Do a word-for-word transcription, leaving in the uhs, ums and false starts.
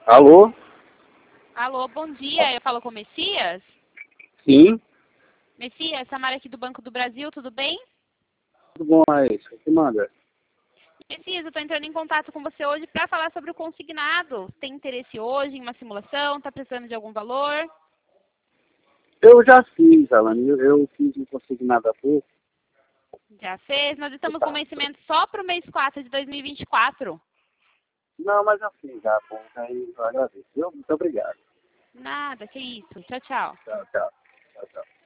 Alô? Alô, bom dia. Eu falo com o Messias? Sim, Messias, Samara aqui do Banco do Brasil, tudo bem? tudo bom, é isso. O que manda? Messias, eu estou entrando em contato com você hoje para falar sobre o consignado. Tem interesse hoje em uma simulação? Está precisando de algum valor? Eu já fiz, Alan, eu, eu fiz um consignado há pouco. Já fez? Nós estamos com vencimento só para o mês quatro de dois mil e vinte e quatro. Não, mas já fiz, já, bom, aí eu agradeço. viu? Muito obrigado. Nada, que isso. Tchau, tchau. Tchau, tchau. Tchau, tchau.